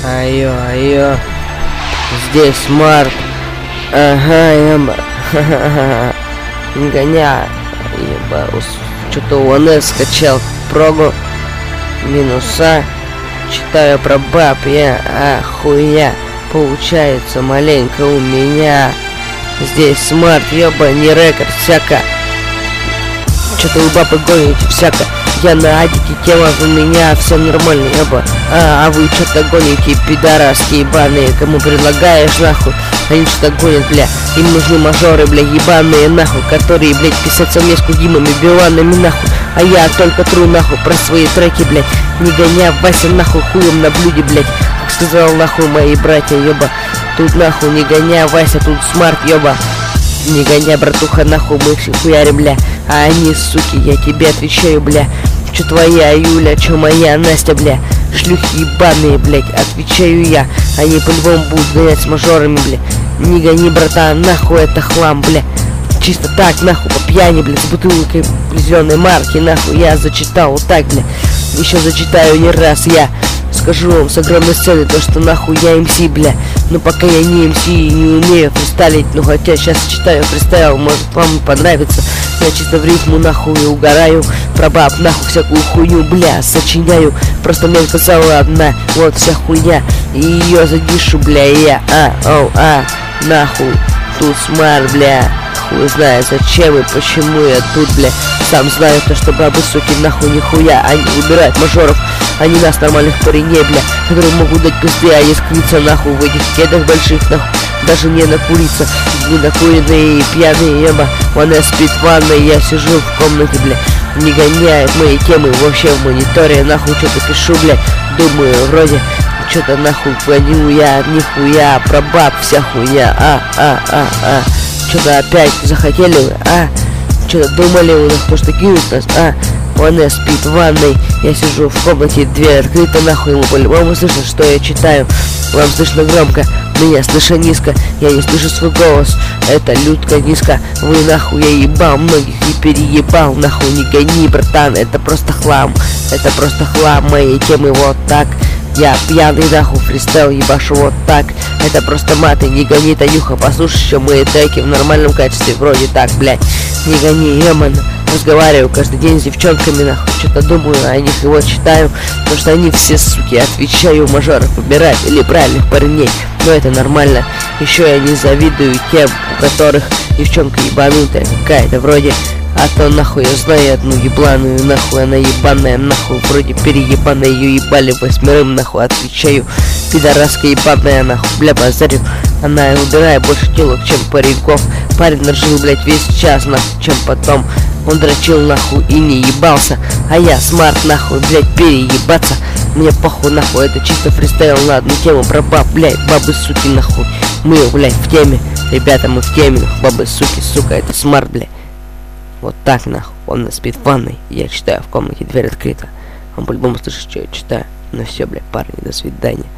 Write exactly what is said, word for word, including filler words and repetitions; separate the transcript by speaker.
Speaker 1: Айо, айо. Здесь Март. Ага, еба. Ха-ха-ха. Не гоня. Еба. Что-то у ОНС скачал прогу. Минуса. Читаю про баб. Я ахуя. Получается маленько у меня. Здесь смарт, ёба, не рекорд, всяко. Что-то вы бабы гоните, всяко. Я на адике, тема у меня, все нормально, ёба. А, а вы что-то гоните, пидораски ебаные. Кому предлагаешь, нахуй? Они что-то гонят, бля. Им нужны мажоры, бля, ебаные, нахуй. Которые, блядь, писать совместку гимами, биланами, нахуй. А я только тру, нахуй, про свои треки, блядь. Не гоня, Вася, нахуй, хуем на блюде, блядь. Как сказал, нахуй, мои братья, ёба. Тут, нахуй, не гоня, Вася, тут смарт, ёба. Не гоня, братуха, нахуй, мы все хуярим, бля. А они, суки, я тебе отвечаю, бля. Чё твоя Юля, чё моя Настя, бля. Шлюхи ебаные, блядь, отвечаю я. Они по-любому будут гонять с мажорами, бля. Не гони, братан, нахуй, это хлам, бля. Чисто так, нахуй, по пьяни, бля, с бутылкой зеленой марки, нахуй, я зачитал вот так, бля. Еще зачитаю не раз я. Скажу вам с огромной сцены то, что нахуй я эм си, бля. Но пока я не эм си и не умею фристайлить. Ну хотя сейчас читаю фристайл, может вам понравится. Я чисто в рифму нахуй угораю. Про баб нахуй всякую хуйню, бля, сочиняю. Просто мне сказала одна, вот вся хуйня. И ее задишу, бля, и я, а, оу, а, нахуй. Тут смарт, бля. Хуй знает зачем и почему я тут, бля. Сам знаю то, что бабы, суки, нахуй нихуя. Они убирают мажоров, они нас, нормальных пареней, бля, которые могут дать пизды, а не скрыться нахуй в этих кедах больших, нахуй. Даже не накуриться. Мы накуренные и пьяные, еба. Она спит в ванной, я сижу в комнате, бля. Не гоняет мои темы вообще в мониторе, нахуй что-то пишу, бля. Думаю, вроде что-то нахуй гоню я, нихуя, про баб вся хуйня, а, а, а, а. Что-то опять захотели вы, а? Что-то думали у нас, то что кинут нас, а? Он спит в ванной, я сижу в комнате, дверь открыта, нахуй, ему по-любому слышно, что я читаю. Вам слышно громко, меня слышно низко, я не слышу свой голос, это лютко низко. Вы нахуй, я ебал многих и переебал, нахуй, не гони, братан, это просто хлам, это просто хлам, мои темы вот так. Я пьяный, нахуй, фристайл ебашу вот так. Это просто маты, не гони, Танюха, послушай еще мои треки в нормальном качестве, вроде так, блядь. Не гони, еман. Разговариваю каждый день с девчонками, нахуй, что-то думаю о них и вот читаю, потому что они все, суки, отвечаю мажоров выбирать или правильных парней, но это нормально. Еще я не завидую тем, у которых девчонка ебанутая какая-то вроде. А то нахуй я знаю одну ебланую, нахуй она ебаная, нахуй вроде переебаная, ее ебали восьмерым, нахуй отвечаю. Пидораска ебаная, нахуй, бля, базарю. Она убирает больше телок, чем пареньков. Парень нажил, блядь, весь час, нахуй, чем потом. Он дрочил, нахуй, и не ебался. А я смарт, нахуй, блядь, переебаться. Мне похуй, нахуй, это чисто фристайл на одну тему про баб, блядь, бабы, суки, нахуй. Мы, блядь, в теме, ребята, мы в теме, нахуй, бабы, суки, сука, это смарт, блядь. Вот так, нахуй, он спит в ванной, я читаю в комнате, дверь открыта. Он по-любому слышит, что я читаю. Ну все, блядь, парни, до свидания.